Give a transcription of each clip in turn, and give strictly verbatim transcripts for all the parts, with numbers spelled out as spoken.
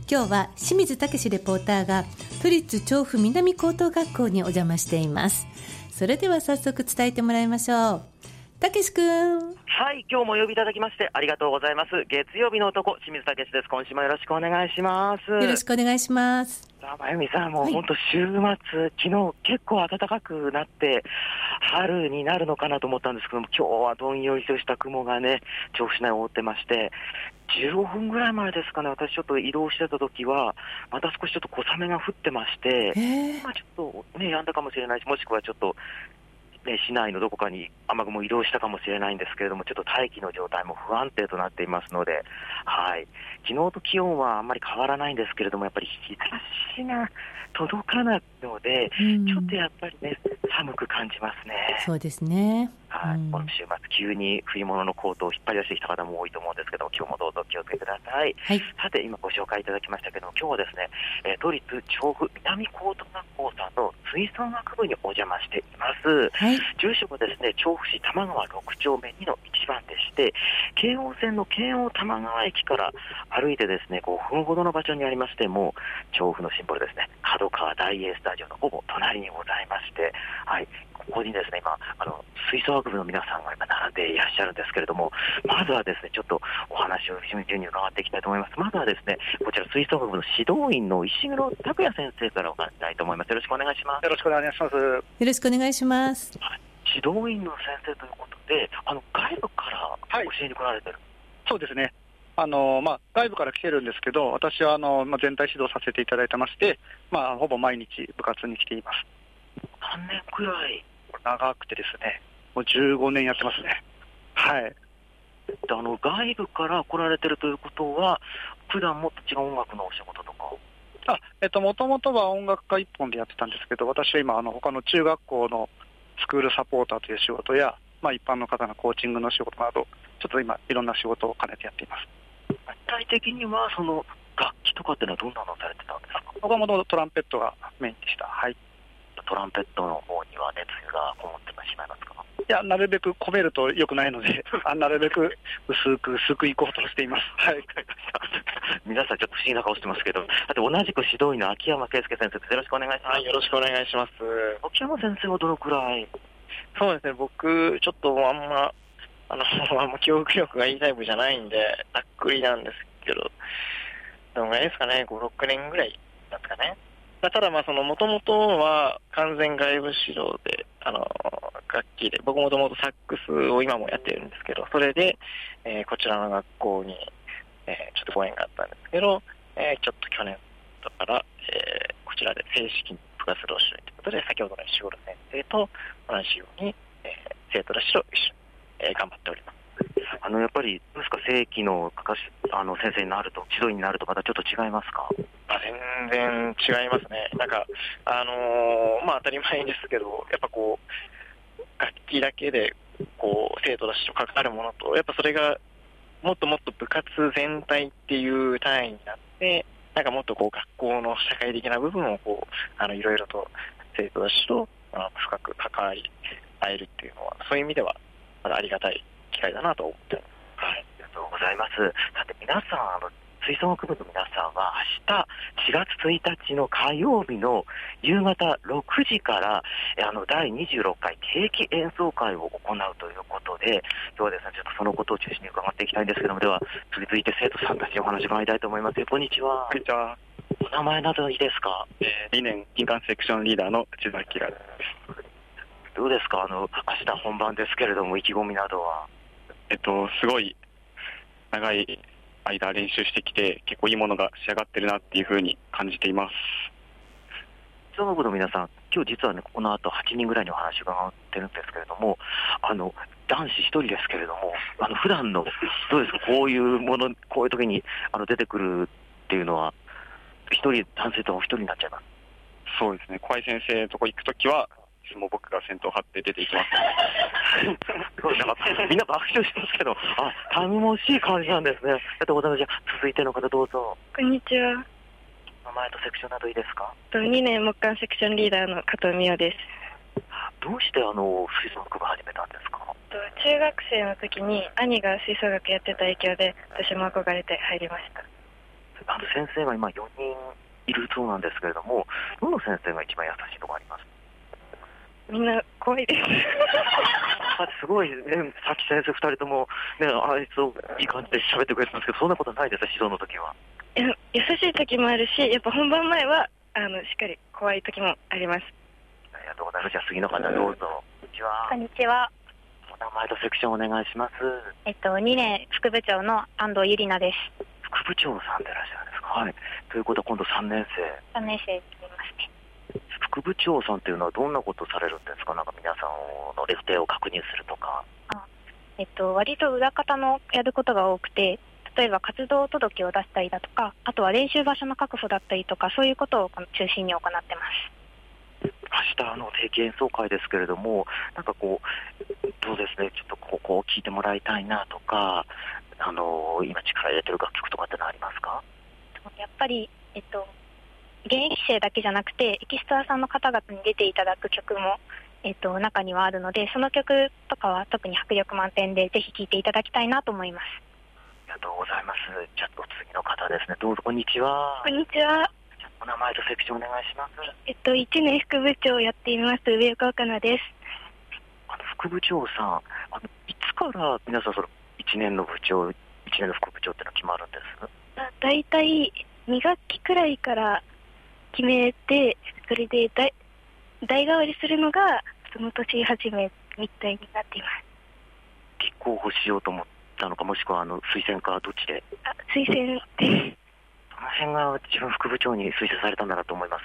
今日は清水武レポーターが都立調布南高等学校にお邪魔しています。それでは早速伝えてもらいましょう。武くん。 はい、今日もお呼びいただきましてありがとうございます。月曜日の男、清水武です。今週もよろしくお願いします。 よろしくお願いします。 さあ、まゆみさん、もう本当週末、昨日結構暖かくなって春になるのかなと思ったんですけども、今日はどんよりとした雲がね、調布市内を覆ってまして、じゅうごふんぐらい前ですかね、私ちょっと移動してた時はまた少しちょっと小雨が降ってまして、まあ、ちょっとね止んだかもしれないし、もしくはちょっとね、市内のどこかに雨雲移動したかもしれないんですけれども、ちょっと大気の状態も不安定となっていますので、はい、昨日と気温はあんまり変わらないんですけれども、やっぱり日差しが届かないので、うん、ちょっとやっぱりね、寒く感じますね。 そうですね。 はい、 うん、 この週末、急に冬物のコートを引っ張り出してきた方も多いと思うんですけども、今日もどうぞお気をつけください。はい、さて、今ご紹介いただきましたけども、今日はですね、えー、都立調布南高等学校さんの吹奏楽部にお邪魔しています。はい、住所はですね、調布市多摩川ろく丁目にのいちばんでして、京王線の京王多摩川駅から歩いてですね、ごふんほどの場所にありまして、もう調布のシンボルですね、角川大英スタジオのほぼ隣にございまして、はい、ここにですね、今、あの吹奏楽部の皆さんが今並んでいらっしゃるんですけれども、まずはですね、ちょっとお話を順々に伺っていきたいと思います。まずはですね、こちら吹奏楽部の指導員の石黒拓也先生から伺いたいと思います。よろしくお願いします。 よろしくお願いします。 よろしくお願いします。 はい、指導員の先生ということで、あの外部から教えに来られてる、はい、 そうですね。あのまあ、外部から来てるんですけど、私はあの、まあ、全体指導させていただいてまして、まあ、ほぼ毎日部活に来ています。 何年くらい？ 長くてですね、もうじゅうごねんやってますね。はい。 あの外部から来られてるということは、普段もっと違う音楽のお仕事とか？ あ、えっと、もともとは音楽科一本でやってたんですけど、私は今、あの他の中学校のスクールサポーターという仕事や、まあ、一般の方のコーチングの仕事など、ちょっと今、いろんな仕事を兼ねてやっています。 具体的には、その楽器とかっていうのはどんなのされてたんですか？ 僕はもともとトランペットがメインでした。はい。 トランペットの方には熱がこもってしまいますか？ いや、なるべく込めると良くないので、あなるべく薄く薄くいこうとしています。はい。 皆さんちょっと不思議な顔してますけど、あと同じく指導員の秋山圭介先生です。よろしくお願いします。 はい、よろしくお願いします。 秋山先生はどのくらい？ そうですね、僕ちょっとあんまあのあんま記憶力がいいタイプじゃないんで、ざっくりなんですけど、どのぐらいですかね、ご、ろくねんぐらいなんですかね。ただまあその元々は完全外部指導で、あの楽器で、僕もともとサックスを今もやってるんですけど、それで、えー、こちらの学校に、えー、ちょっとご縁があったんですけど、えー、ちょっと去年から、えー、こちらで正式に部活動をしようということで、先ほどの石黒先生と同じように、えー、生徒たちと一緒に、えー、頑張っております。 あのやっぱりどうですか、正規のかかしあの先生になると、指導員になるとまたちょっと違いますか？ あ、全然違いますね。なんかあのー、まあ当たり前ですけど、やっぱこう楽器だけでこう生徒たちと関わるものと、やっぱそれがもっともっと部活全体っていう単位になって、なんかもっとこう学校の社会的な部分をこうあのいろいろと生徒たちとあの深く関わり合えるっていうのは、そういう意味ではまだありがたい機会だなと思ってます。 はい、ありがとうございます。さて皆さん、あの吹奏楽部の皆さんは明日しがつついたちの火曜日の夕方ろくじからあのだいにじゅうろっかい定期演奏会を行うということで、今日はですね、ちょっとそのことを中心に伺っていきたいんですけども、では続いて生徒さんたちにお話を伺いたいと思います。こんにちは。 こんにちは。 お名前などいいですか？ えー、にねん金管セクションリーダーの内田明です。 どうですか、あの明日本番ですけれども、意気込みなどは？ えっとすごい長い間練習してきて、結構いいものが仕上がってるなっていうふうに感じています。 吹奏楽部の皆さん、今日実はね、この後はちにんぐらいにお話を伺ってるんですけれども、あの男子ひとりですけれども、あの普段のどうですか、こういうもの、こういう時にあの出てくるっていうのは、ひとり男性とお一人になっちゃいます？ そうですね、小井先生のとこ行くときは、もう僕が先頭を張って出ていきます。 なんかみんな爆笑してますけど、あ、頼もしい感じなんですね。ありがとうございます。じゃあ続いての方どうぞ。 こんにちは。 名前とセクションなどいいですか？ にねん木管セクションリーダーの加藤美代です。 どうしてあの吹奏楽部始めたんですか？ 中学生の時に兄が吹奏楽やってた影響で、私も憧れて入りました。 あの先生が今よにんいるそうなんですけれども、どの先生が一番優しいとかあります？ みんな怖いです。 すごいね、さっき先生ふたりとも、ね、あいつをいい感じで喋ってくれてたんですけど、そんなことないですよ、指導の時は。 いや優しい時もあるし、やっぱ本番前はあのしっかり怖い時もあります。 ありがとうございます。じゃあ次の方どうぞ。こんにちは。 こんにちは。 お名前とセクションお願いします。 えっと、にねん副部長の安藤ゆりなです。 副部長さんでいらっしゃるんですか？はい。ということは今度さんねん生。 さんねん生になりますね。 副部長さんっていうのはどんなことされるんですか？なんか皆さんのレフテを確認するとか。 あえっと、割と裏方のやることが多くて、例えば活動届を出したりだとか、あとは練習場所の確保だったりとか、そういうことを中心に行ってます。 明日の定期演奏会ですけれども、なんかこう、どうですね、ちょっとここを聴いてもらいたいなとか、あの今力入れてる楽曲とかってのありますか？ やっぱり、えっと、現役生だけじゃなくて、エキストラさんの方々に出ていただく曲も、えっと、中にはあるので、その曲とかは特に迫力満点で、ぜひ聴いていただきたいなと思います。 ありがとうございます。じゃあ、次の方ですね。どうぞ、こんにちは。 こんにちは。 お名前とセクションお願いします。 えっと、いちねん副部長をやっています、上岡岡奈です。 あの副部長さん、あのいつから皆さんそのいちねんの部長、いちねんの副部長っていうのは決まるんです？ だいたいに学期くらいから決めて、それで代代替わりするのがその年初めみたいになっています。 立候補しようと思ったのか、もしくはあの推薦かどっちで？ あ、推薦です。 その辺が自分副部長に推薦されたんだなと思います。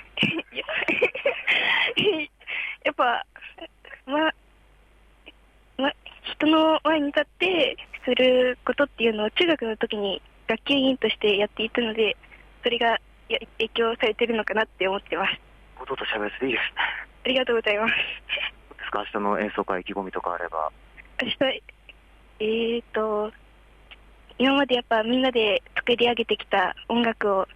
やっぱ、ま、ま、人の前に立ってすることっていうのを中学の時に学級委員としてやっていたので、それがや影響されてるのかなって思ってます。 堂々と喋らせていいですね。 ありがとうございます。 どうですか、明日の演奏会意気込みとかあれば。 明日、えーと、今までやっぱみんなで作り上げてきた音楽を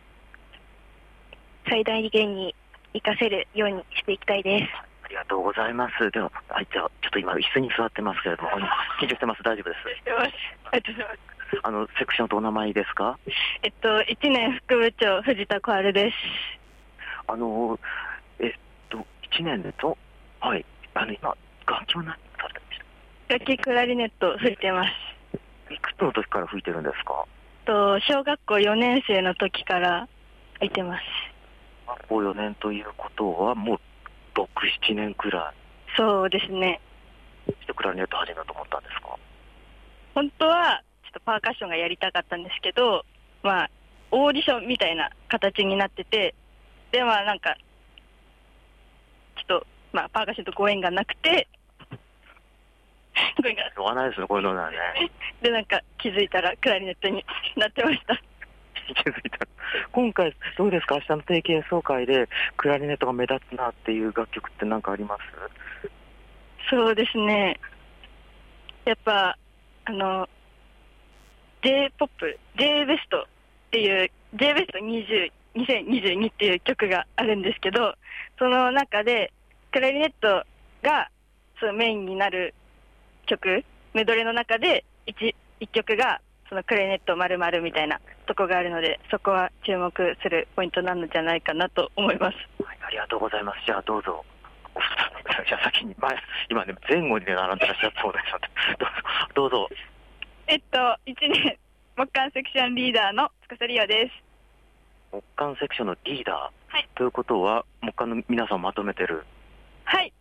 最大限に活かせるようにしていきたいです。 ありがとうございます。では、あ、じゃあ、ちょっと今、椅子に座ってますけれども、緊張してます、大丈夫です。 してます。ありがとうございます。 あの、セクションとお名前ですか？ えっと、いちねん副部長、藤田小春です。 あの、えっと、いちねんでと、はい、あの、今、楽器は何されてました？ 楽器クラリネット吹いてます。 いくつの時から吹いてるんですか？ と小学校よねん生の時から吹いてます。 小学校よねんということは、もうろく、ななねんくらい。 そうですね。 してクラリネット始めようと思ったんですか？ 本当はちょっとパーカッションがやりたかったんですけど、まあオーディションみたいな形になってて、でまあなんかちょっとまあパーカッションとご縁がなくてご縁がしょうがないですね、こういうのはね。 でなんか気づいたらクラリネットになってました。 気づいた。今回どうですか？明日の定期演奏会でクラリネットが目立つなっていう楽曲って何かあります？ そうですね。やっぱあの J-ポップ、J ベストっていう J ベストにじゅう、にせんにじゅうにっていう曲があるんですけど、その中でクラリネットがそのメインになる曲、メドレーの中で 1, 1曲がそのクラリネット丸々みたいなとこがあるので、そこは注目するポイントなのじゃないかなと思います。 はい、ありがとうございます。じゃあどうぞ。じゃあ先に前今ね前後にね並んでらっしゃったそうですのでどうぞ。 えっといちねん木管セクションリーダーの司リオです。 木管セクションのリーダー、 はい、 ということは木管の皆さんをまとめてる。 はい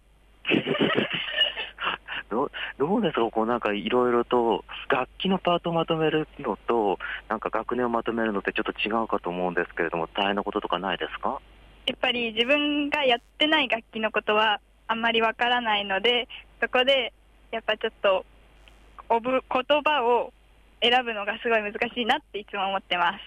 ど, どうですか、こうなんかいろいろと楽器のパートをまとめるのとなんか学年をまとめるのってちょっと違うかと思うんですけれども、大変なこととかないですか？ やっぱり自分がやってない楽器のことはあんまりわからないので、そこでやっぱちょっとおぶ言葉を選ぶのがすごい難しいなっていつも思ってます。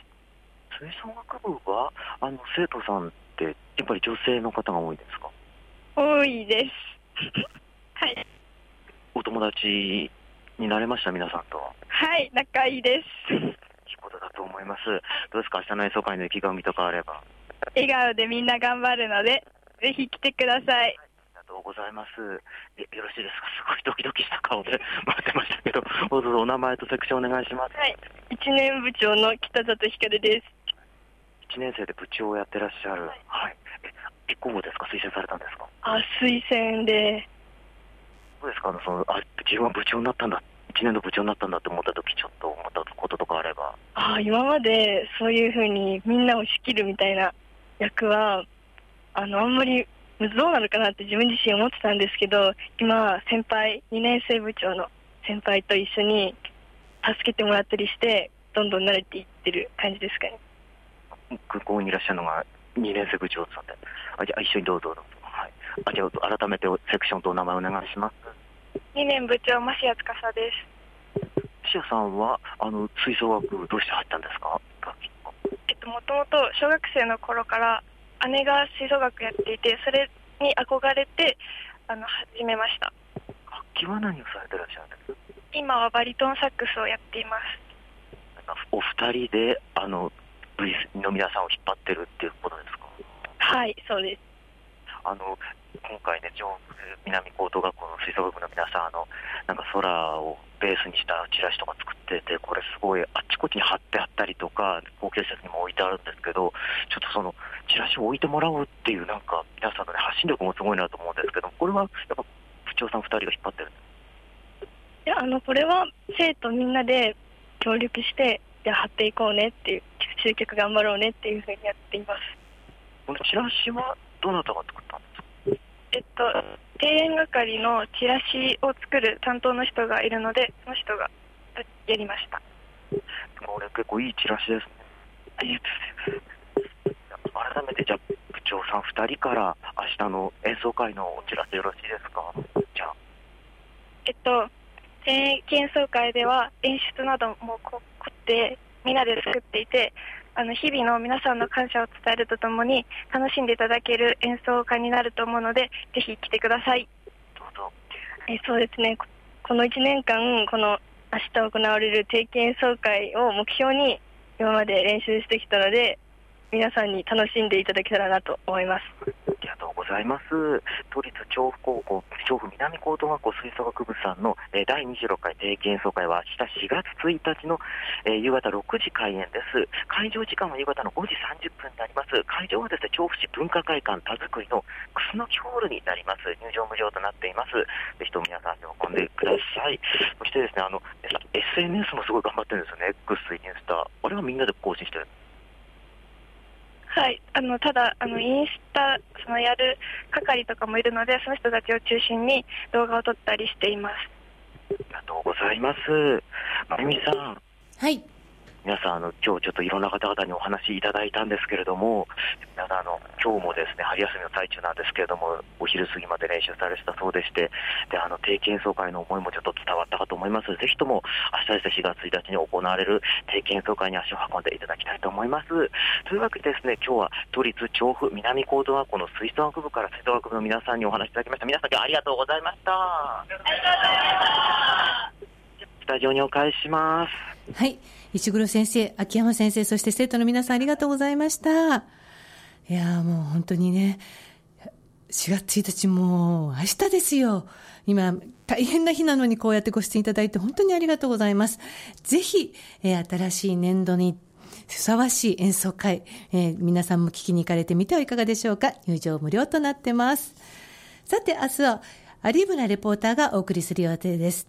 吹奏楽部はあの生徒さんってやっぱり女性の方が多いですか？ 多いですはい。 お友達になれました？皆さんと。 はい、仲いいです。 いいことだと思います。どうですか、明日の演奏会の意気込みとかあれば。 笑顔でみんな頑張るのでぜひ来てください。 ありがととうございます。えよろしいですか。すごいドキドキした顔で待ってましたけど、どうぞお名前とセクションお願いします。 はい、いちねん部長の北里ひかるです。 いちねん生で部長をやってらっしゃる。はい。はい、え立候補ですか、推薦されたんですか。 あ、推薦で。 どうですか、あのそのあ自分は部長になったんだ、いちねんの部長になったんだって思った時、ちょっと思ったこととかあれば。 あ、今までそういうふうにみんなを仕切るみたいな役はあのあんまりどうなのかなって自分自身思ってたんですけど、今先輩にねん生部長の先輩と一緒に助けてもらったりしてどんどん慣れていってる感じですかね。 空港にいらっしゃるのがにねん生部長さんで、あじゃあ一緒にどうぞどうぞ。はい、あじゃあ改めてセクションとお名前お願いします。 にねん部長増谷司です。 増谷さんはあの吹奏楽部どうして入ったんですか。 えっともともと小学生の頃から姉が吹奏楽やっていて、それに憧れてあの始めました。 楽器は何をされてらっしゃるんですか。 今はバリトンサックスをやっています。 お二人であの部員の皆さんを引っ張ってるっていうことですか。 はい、そうです。 あの今回ね、調布南高等学校の吹奏楽部の皆さん、あのなんか空をベースにしたチラシとか作ってて、これすごいあっちこっちに貼ってあったりとか、公共施設にも置いてあるんですけど、ちょっとそのチラシを置いてもらうっていうなんか皆さんの、ね、発信力もすごいなと思うんですけど、これはやっぱ部長さんふたりが引っ張ってるんですか。 いや、あのこれは生徒みんなで協力してじゃあ貼っていこうねっていう、集客頑張ろうねっていうふうにやっています。 このチラシはどなたが作ったんですか。 えっと庭園係のチラシを作る担当の人がいるので、その人がやりました。 これ結構いいチラシですね。 ありがとうございます。 改めてじゃあ部長さんふたりから明日の演奏会のお知らせよろしいですか。じゃあえっと庭園演奏会では演出などもこ凝ってみんなで作っていて、あの日々の皆さんの感謝を伝えるとともに楽しんでいただける演奏会になると思うので、ぜひ来てください。 どうぞ。 えそうですね、このいちねんかんこの明日行われる定期演奏会を目標に今まで練習してきたので、皆さんに楽しんでいただけたらなと思います。 ありがとうございます。都立調布高校調布南高等学校吹奏楽部さんの、えー、だいにじゅうろっかい定期演奏会は明日しがつついたちの、えー、夕方ろくじ開演です。会場時間は夕方のごじさんじゅっぷんになります。会場はですね、調布市文化会館田作りの楠木ホールになります。入場無料となっています。ぜひとも皆さん喜んでください。そしてですね、あの エスエヌエス もすごい頑張ってるんですよね。 X、インスタ、あれはみんなで更新してる。 はい、あのただあのインスタそのやる係とかもいるので、その人たちを中心に動画を撮ったりしています。 ありがとうございます。まゆみさん。 はい。 皆さんあの今日ちょっといろんな方々にお話いただいたんですけれども、皆さんあの今日もですね春休みの最中なんですけれども、お昼過ぎまで練習されてたそうでして、であの定期演奏会の思いもちょっと伝わったかと思います。ぜひとも明日ですねしがつついたちに行われる定期演奏会に足を運んでいただきたいと思います。というわけでですね、今日は都立調布南高等学校の吹奏楽部から吹奏楽部の皆さんにお話いただきました。皆さん今日ありがとうございました。ありがとうございました。スタジオにお返しします。 はい、石黒先生、秋山先生、そして生徒の皆さんありがとうございました。いやもう本当にね、しがつついたちもう明日ですよ。今大変な日なのにこうやってご出演いただいて本当にありがとうございます。ぜひ、えー、新しい年度にふさわしい演奏会、えー、皆さんも聞きに行かれてみてはいかがでしょうか。入場無料となってます。さて明日は有村レポーターがお送りする予定です。